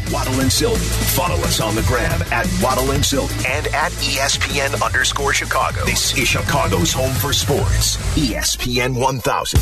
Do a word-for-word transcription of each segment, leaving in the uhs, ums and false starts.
Waddle and Sylvie. Follow us on the gram at Waddle and Sylvie and at E S P N underscore Chicago. This is Chicago's home for sports. E S P N one thousand.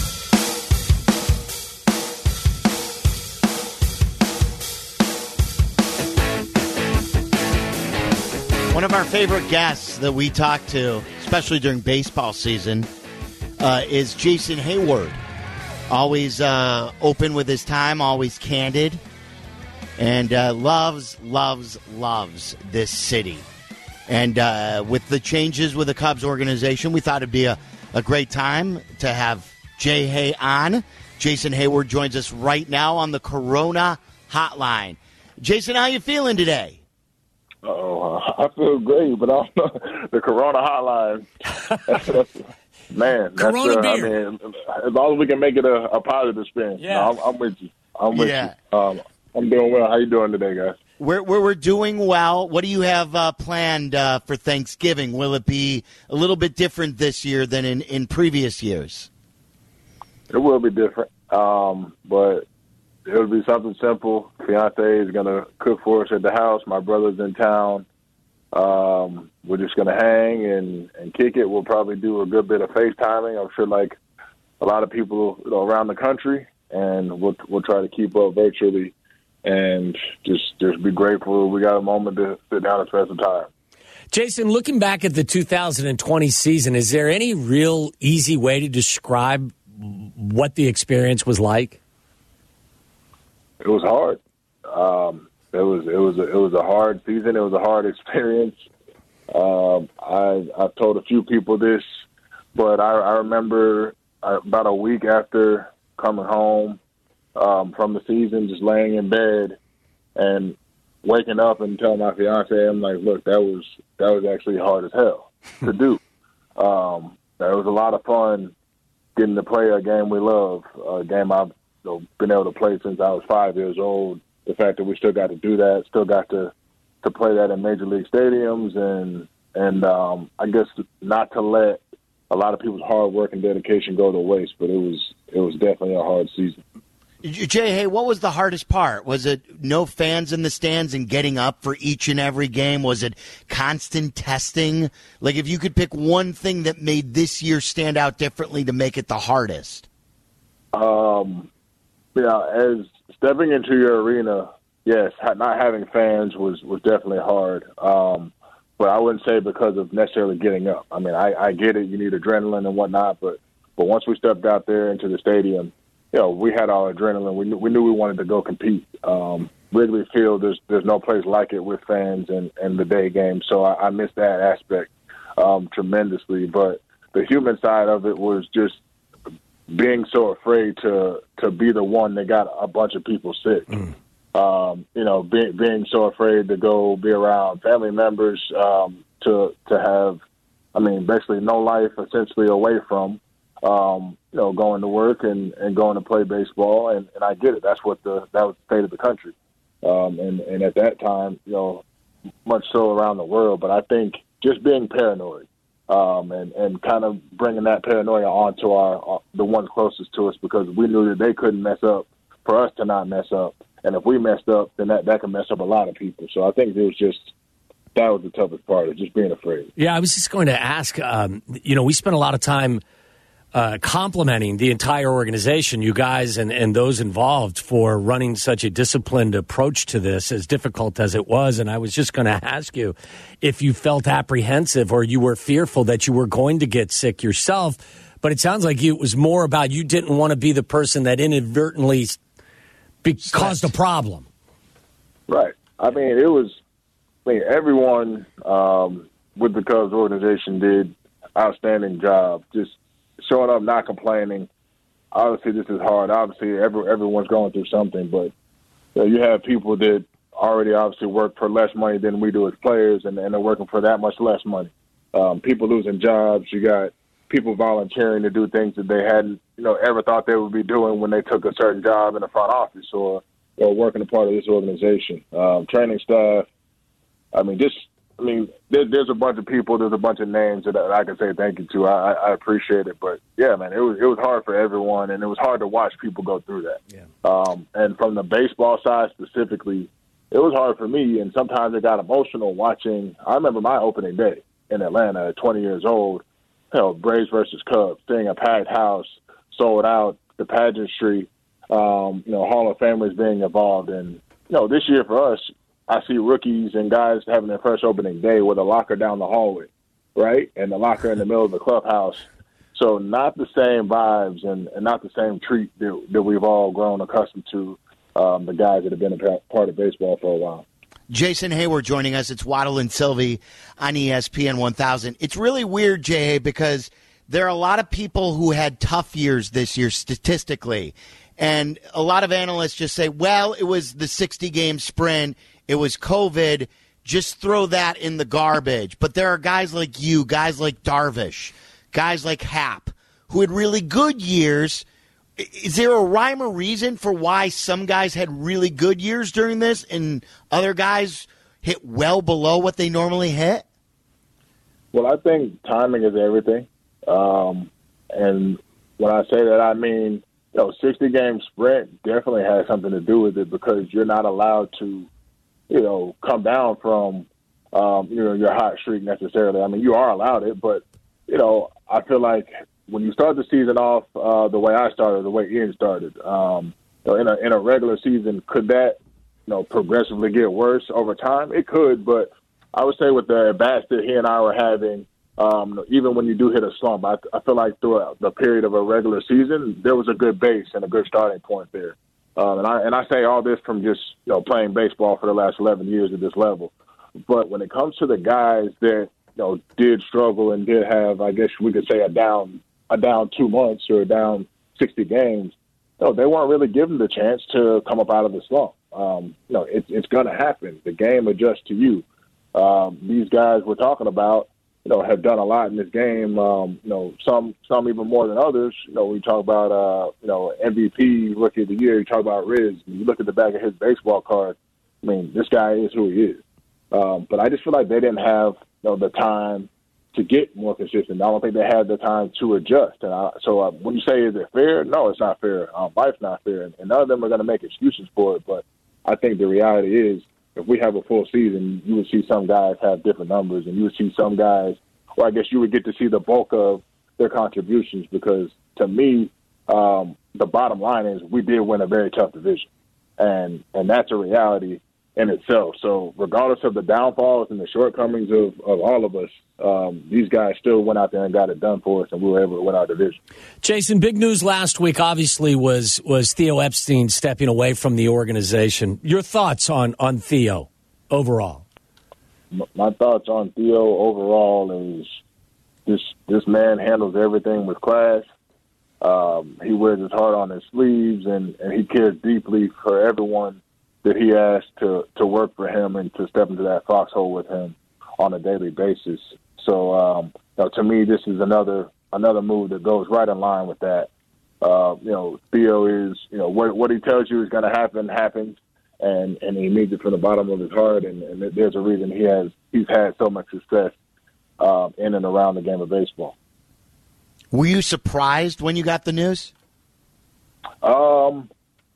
One of our favorite guests that we talk to, especially during baseball season, uh, is Jason Heyward. Always uh, open with his time, always candid, and uh, loves, loves, loves this city. And uh, with the changes with the Cubs organization, we thought it'd be a, a great time to have Jay Hay on. Jason Heyward joins us right now on the Corona Hotline. Jason, how you feeling today? Oh, I feel great, but I'm the Corona Hotline. That's, that's, man, that's, Corona uh, beer. I mean, as long as we can make it a, a positive spin. Yeah, no, I'm, I'm with you. I'm with Yeah. you. Um, I'm doing well. How you doing today, guys? We're, we're, we're doing well. What do you have uh, planned uh, for Thanksgiving? Will it be a little bit different this year than in, in previous years? It will be different, um, but it'll be something simple. Fiance is going to cook for us at the house. My brother's in town. Um, we're just going to hang and, and kick it. We'll probably do a good bit of FaceTiming. I'm sure like a lot of people you know, around the country, and we'll, we'll try to keep up virtually and just, just be grateful we got a moment to sit down and spend some time. Jason, looking back at the two thousand twenty season, is there any real easy way to describe what the experience was like? It was hard. Um, it was it was a, it was a hard season. It was a hard experience. Um, I I've told a few people this, but I, I remember about a week after coming home um, from the season, just laying in bed and waking up and telling my fiance, I'm like, look, that was that was actually hard as hell to do. Um, that was a lot of fun getting to play a game we love, a game I've you know, been able to play since I was five years old. The fact that we still got to do that, still got to to play that in major league stadiums, and and um, I guess not to let a lot of people's hard work and dedication go to waste. But it was it was definitely a hard season. Jay, hey, what was the hardest part? Was it no fans in the stands and getting up for each and every game? Was it constant testing? Like, if you could pick one thing that made this year stand out differently to make it the hardest. Um, yeah, as stepping into your arena, yes, not having fans was, was definitely hard. Um, but I wouldn't say because of necessarily getting up. I mean, I, I get it. You need adrenaline and whatnot. But, but once we stepped out there into the stadium, you know, we had our adrenaline. We knew, we knew we wanted to go compete. Um, Wrigley Field, there's there's no place like it with fans and, and the day game. So I, I missed that aspect um, tremendously. But the human side of it was just being so afraid to to be the one that got a bunch of people sick. Mm. Um, you know, be, being so afraid to go be around family members, um, to to have, I mean, basically no life essentially away from. Um, you know, going to work and, and going to play baseball, and, and I get it. That's what the that was the state of the country, um, and and at that time, you know, much so around the world. But I think just being paranoid, um, and and kind of bringing that paranoia onto our, our the ones closest to us, because we knew that they couldn't mess up for us to not mess up, and if we messed up, then that that could mess up a lot of people. So I think it was just. That was the toughest part, is just being afraid. Yeah, I was just going to ask. Um, you know, we spent a lot of time. Uh, complimenting the entire organization, you guys and, and those involved, for running such a disciplined approach to this, as difficult as it was. And I was just going to ask you if you felt apprehensive or you were fearful that you were going to get sick yourself. But it sounds like it was more about you didn't want to be the person that inadvertently be- caused a problem. Right. I mean, it was, I mean, everyone um, with the Cubs organization did outstanding job. Just showing up, not complaining. Obviously, this is hard. Obviously, every, everyone's going through something, but you know, you have people that already obviously work for less money than we do as players, and, and they're working for that much less money. Um, people losing jobs. You got people volunteering to do things that they hadn't, you know, ever thought they would be doing when they took a certain job in the front office or, or working a part of this organization. Um, training staff. I mean, just. I mean, there, there's a bunch of people, there's a bunch of names that I can say thank you to. I, I appreciate it, but yeah, man, it was it was hard for everyone, and it was hard to watch people go through that. Yeah. Um, and from the baseball side specifically, it was hard for me, and sometimes it got emotional watching. I remember my opening day in Atlanta at twenty years old, you know, Braves versus Cubs, seeing a packed house, sold out, the pageantry, um, you know, Hall of Famers being involved. And, you know, this year for us, I see rookies and guys having their first opening day with a locker down the hallway, right, and the locker in the middle of the clubhouse. So not the same vibes and, and not the same treat that, that we've all grown accustomed to, um, the guys that have been a part of baseball for a while. Jason Hayward joining us. It's Waddle and Sylvie on E S P N one thousand. It's really weird, J A, because there are a lot of people who had tough years this year statistically. And a lot of analysts just say, well, it was the sixty-game sprint. It was COVID. Just throw that in the garbage. But there are guys like you, guys like Darvish, guys like Happ, who had really good years. Is there a rhyme or reason for why some guys had really good years during this and other guys hit well below what they normally hit? Well, I think timing is everything. Um, and when I say that, I mean, you know, sixty-game sprint definitely has something to do with it because you're not allowed to, you know, come down from, um, you know, your hot streak necessarily. I mean, you are allowed it, but, you know, I feel like when you start the season off uh, the way I started, the way Ian started, um, you know, in a in a regular season, could that, you know, progressively get worse over time? It could, but I would say with the at-bats that he and I were having, um, even when you do hit a slump, I, I feel like throughout the period of a regular season, there was a good base and a good starting point there. Um, and I and I say all this from just, you know, playing baseball for the last eleven years at this level. But when it comes to the guys that, you know, did struggle and did have, I guess we could say, a down a down two months or a down sixty games, you know, they weren't really given the chance to come up out of the slump. Um, you know, it, it's going to happen. The game adjusts to you. Um, these guys we're talking about, you know, have done a lot in this game. Um, you know, some some even more than others. You know, we talk about uh, you know, M V P, Rookie of the Year. You talk about Riz. You look at the back of his baseball card. I mean, this guy is who he is. Um, but I just feel like they didn't have, you know, the time to get more consistent. I don't think they had the time to adjust. And I, so uh, when you say, is it fair? No, it's not fair. Um, life's not fair. And, and none of them are going to make excuses for it. But I think the reality is, if we have a full season, you would see some guys have different numbers, and you would see some guys, or I guess you would get to see the bulk of their contributions because, to me, um, the bottom line is we did win a very tough division. And and that's a reality in itself. So regardless of the downfalls and the shortcomings of, of all of us, um, these guys still went out there and got it done for us, and we were able to win our division. Jason, big news last week obviously was was Theo Epstein stepping away from the organization. Your thoughts on, on Theo overall? My thoughts on Theo overall is this this man handles everything with class. Um, he wears his heart on his sleeves, and, and he cares deeply for everyone that he asked to, to work for him and to step into that foxhole with him on a daily basis. So, um, you know, to me, this is another another move that goes right in line with that. Uh, you know, Theo is, you know, what, what he tells you is going to happen, happens, and, and he means it from the bottom of his heart, and, and there's a reason he has he's had so much success uh, in and around the game of baseball. Were you surprised when you got the news? Um,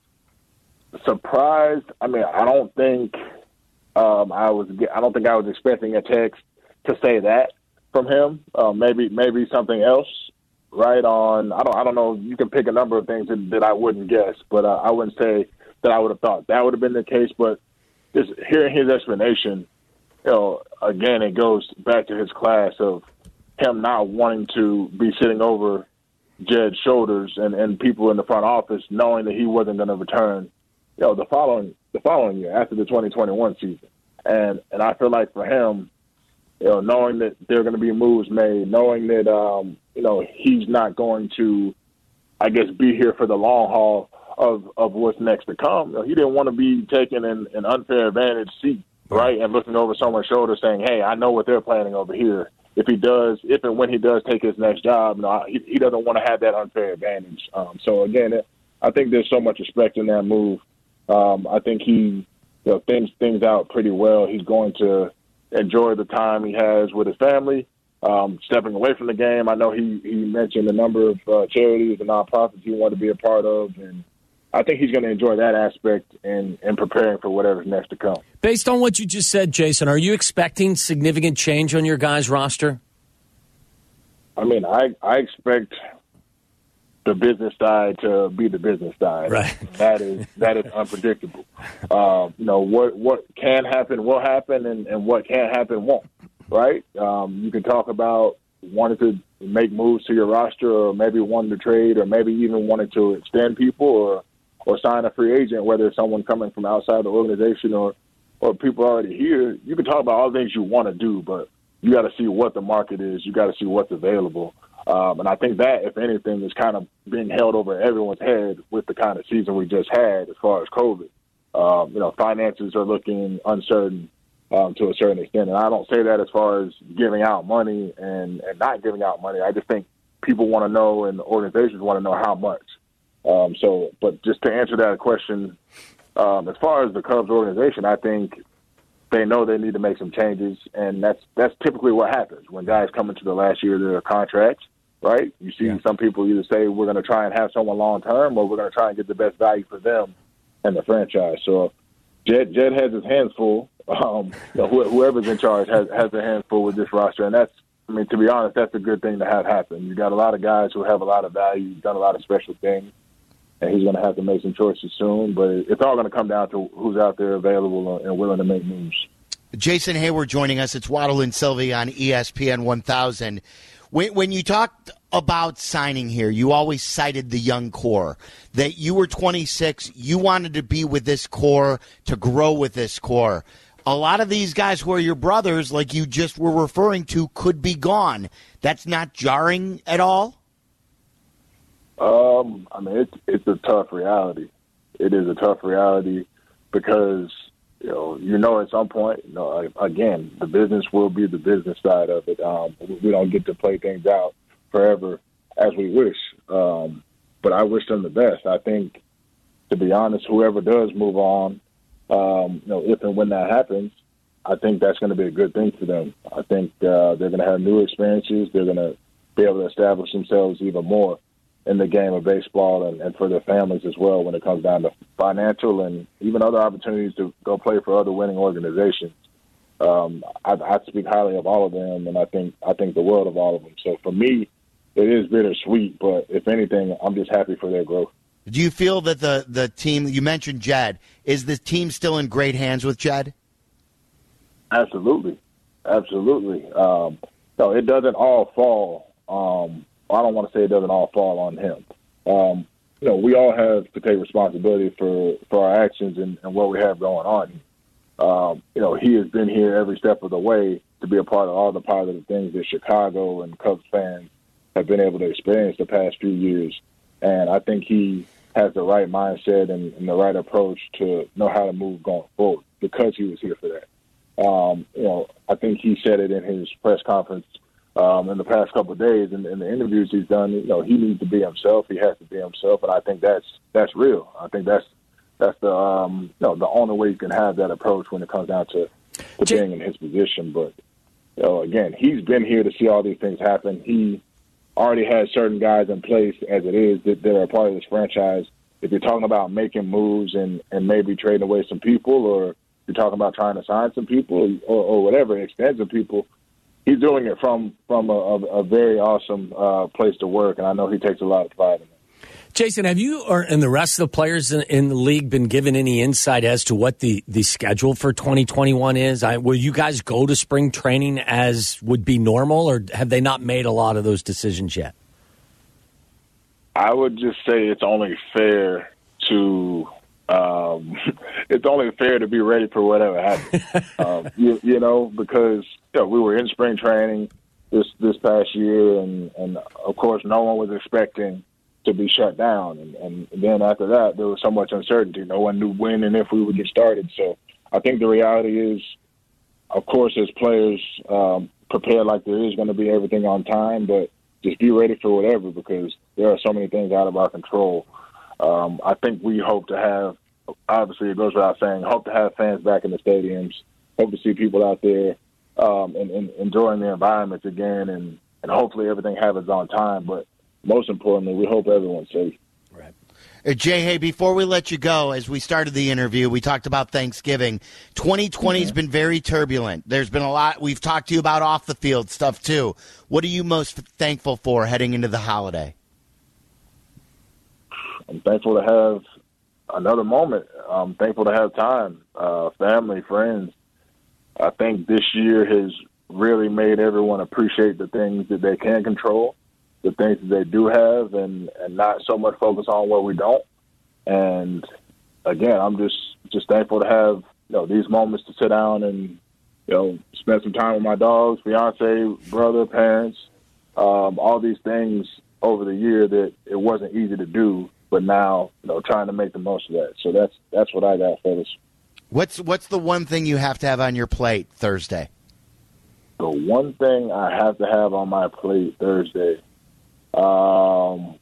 surprised. I mean, I don't think um, I was. I don't think I was expecting a text to say that from him. Uh, maybe, maybe something else. Right on. I don't. I don't know. You can pick a number of things that, that I wouldn't guess, but uh, I wouldn't say that I would have thought that would have been the case. But just hearing his explanation, you know, again, it goes back to his class of him not wanting to be sitting over Jed's shoulders and, and people in the front office knowing that he wasn't going to return, you know, the following the following year after the twenty twenty-one season. And and I feel like for him, you know, knowing that there are going to be moves made, knowing that, um, you know, he's not going to, I guess, be here for the long haul of, of what's next to come. You know, he didn't want to be taking an, an unfair advantage seat, right, and looking over someone's shoulder saying, hey, I know what they're planning over here. If he does, if and when he does take his next job, you know, he, he doesn't want to have that unfair advantage. Um, so, again, it, I think there's so much respect in that move. Um, I think he, you know, things things out pretty well. He's going to enjoy the time he has with his family, um, stepping away from the game. I know he, he mentioned a number of uh, charities and nonprofits he wanted to be a part of, and I think he's going to enjoy that aspect and, and preparing for whatever's next to come. Based on what you just said, Jason, are you expecting significant change on your guys' roster? I mean, I, I expect the business side to be the business side. Right. That is that is unpredictable. Uh, you know, what what can happen will happen, and, and what can't happen won't. Right? Um, you can talk about wanting to make moves to your roster, or maybe wanting to trade, or maybe even wanting to extend people, or or sign a free agent, whether it's someone coming from outside the organization or or people already here. You can talk about all the things you want to do, but you got to see what the market is. You got to see what's available. Um, and I think that, if anything, is kind of being held over everyone's head with the kind of season we just had as far as COVID. Um, you know, finances are looking uncertain um, to a certain extent. And I don't say that as far as giving out money and, and not giving out money. I just think people want to know, and organizations want to know how much. Um, so, but just to answer that question, um, as far as the Cubs organization, I think they know they need to make some changes, and that's that's typically what happens when guys come into the last year of their contracts, right? You see yeah. some people either say we're going to try and have someone long-term, or we're going to try and get the best value for them and the franchise. So Jed, Jed has his hands full. Um, you know, wh- whoever's in charge has, has their hands full with this roster, and that's, I mean, to be honest, that's a good thing to have happen. You got a lot of guys who have a lot of value, you've done a lot of special things, and he's going to have to make some choices soon. But it's all going to come down to who's out there available and willing to make moves. Jason Heyward joining us. It's Waddle and Sylvie on E S P N one thousand. When, when you talked about signing here, you always cited the young core, that you were twenty-six, you wanted to be with this core, to grow with this core. A lot of these guys who are your brothers, like you just were referring to, could be gone. That's not jarring at all? Um, I mean, it's it's a tough reality. It is a tough reality because, you know, you know, at some point, you know, again, the business will be the business side of it. Um, we don't get to play things out forever as we wish. Um, but I wish them the best. I think, to be honest, whoever does move on, um, you know, if and when that happens, I think that's going to be a good thing for them. I think uh, they're going to have new experiences. They're going to be able to establish themselves even more in the game of baseball, and, and for their families as well when it comes down to financial and even other opportunities to go play for other winning organizations. Um, I, I speak highly of all of them, and I think I think the world of all of them. So for me, it is bittersweet, but if anything, I'm just happy for their growth. Do you feel that the, the team, you mentioned Jed, is the team still in great hands with Jed? Absolutely. Absolutely. Um, no, it doesn't all fall um, I don't want to say it doesn't all fall on him. Um, you know, we all have to take responsibility for, for our actions and, and what we have going on. Um, you know, he has been here every step of the way to be a part of all the positive things that Chicago and Cubs fans have been able to experience the past few years. And I think he has the right mindset and, and the right approach to know how to move going forward because he was here for that. Um, you know, I think he said it in his press conference Um, in the past couple of days, and in, in the interviews he's done, you know, he needs to be himself. He has to be himself, and I think that's that's real. I think that's that's the um, you know, the only way you can have that approach when it comes down to, to Jay- being in his position. But you know, again, he's been here to see all these things happen. He already has certain guys in place as it is that, that are a part of this franchise. If you're talking about making moves and, and maybe trading away some people, or you're talking about trying to sign some people or, or whatever, extend some people, he's doing it from from a, a, a very awesome uh, place to work, and I know he takes a lot of pride in it. Jason, have you or and the rest of the players in, in the league been given any insight as to what the, the schedule for twenty twenty-one is? I, will you guys go to spring training as would be normal, or have they not made a lot of those decisions yet? I would just say it's only fair to um, it's only fair to be ready for whatever happens. um, you, you know, because you know, we were in spring training this this past year, and, and of course, no one was expecting to be shut down. And, and then after that, there was so much uncertainty. No one knew when and if we would get started. So I think the reality is, of course, as players, um, prepare like there is going to be everything on time, but just be ready for whatever, because there are so many things out of our control. Um, I think we hope to have, obviously it goes without saying, hope to have fans back in the stadiums, hope to see people out there um, and, and enjoying the environments again, and, and hopefully everything happens on time. But most importantly, we hope everyone's safe. Right. Uh, Jay, hey, before we let you go, as we started the interview, we talked about Thanksgiving. twenty twenty has mm-hmm. been very turbulent. There's been a lot. We've talked to you about off-the-field stuff, too. What are you most thankful for heading into the holiday? I'm thankful to have another moment. I'm thankful to have time, uh, family, friends. I think this year has really made everyone appreciate the things that they can control, the things that they do have, and, and not so much focus on what we don't. And again, I'm just, just thankful to have, you know, these moments to sit down and, you know, spend some time with my dogs, fiance, brother, parents, um, all these things over the year that it wasn't easy to do, but now, you know, trying to make the most of that. So that's, that's what I got for this. What's, what's the one thing you have to have on your plate Thursday? The one thing I have to have on my plate Thursday, Um,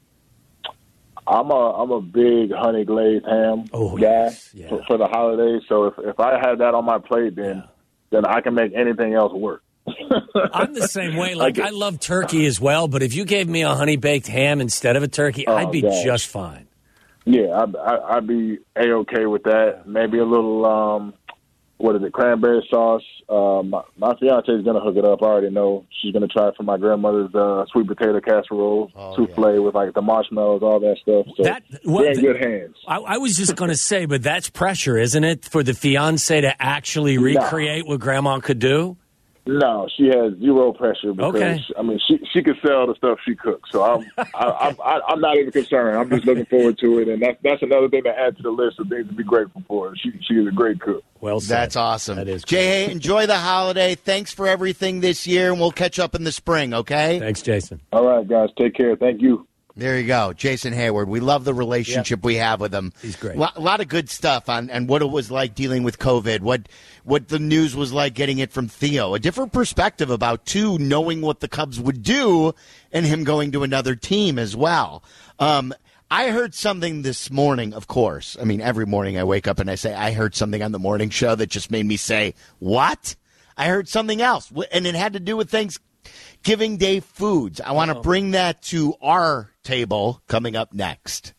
I'm a I'm a big honey glazed ham oh, guy yes. yeah. for, for the holidays. So if if I have that on my plate, then yeah. then I can make anything else work. I'm the same way. Like I, I love turkey as well, but if you gave me a honey baked ham instead of a turkey, oh, I'd be gosh. just fine. Yeah, I'd, I'd be a-okay with that. Maybe a little um, what is it, cranberry sauce. Uh, my, my fiance is going to hook it up. I already know. She's going to try it for my grandmother's uh, sweet potato casserole, oh, souffle yeah. with like the marshmallows, all that stuff. So that, well, we're in good hands. I, I was just going to say, but that's pressure, isn't it, for the fiance to actually recreate nah. what grandma could do? No, she has zero pressure because okay. I mean she she could sell the stuff she cooks, so I'm I, I, I'm not even concerned. I'm just looking forward to it, and that's that's another thing to add to the list of things to be grateful for. She she is a great cook. Well said. That's awesome. That is Jay, hey, enjoy the holiday. Thanks for everything this year, and we'll catch up in the spring. Okay. Thanks, Jason. All right, guys, take care. Thank you. There you go, Jason Hayward. We love the relationship yep. we have with him. He's great. A lot of good stuff on and what it was like dealing with COVID, what what the news was like getting it from Theo. A different perspective about, too, knowing what the Cubs would do and him going to another team as well. Um, I heard something this morning, of course. I mean, every morning I wake up and I say, I heard something on the morning show that just made me say, what? I heard something else, and it had to do with Thanksgiving. Giving Day foods. I want to bring that to our table coming up next.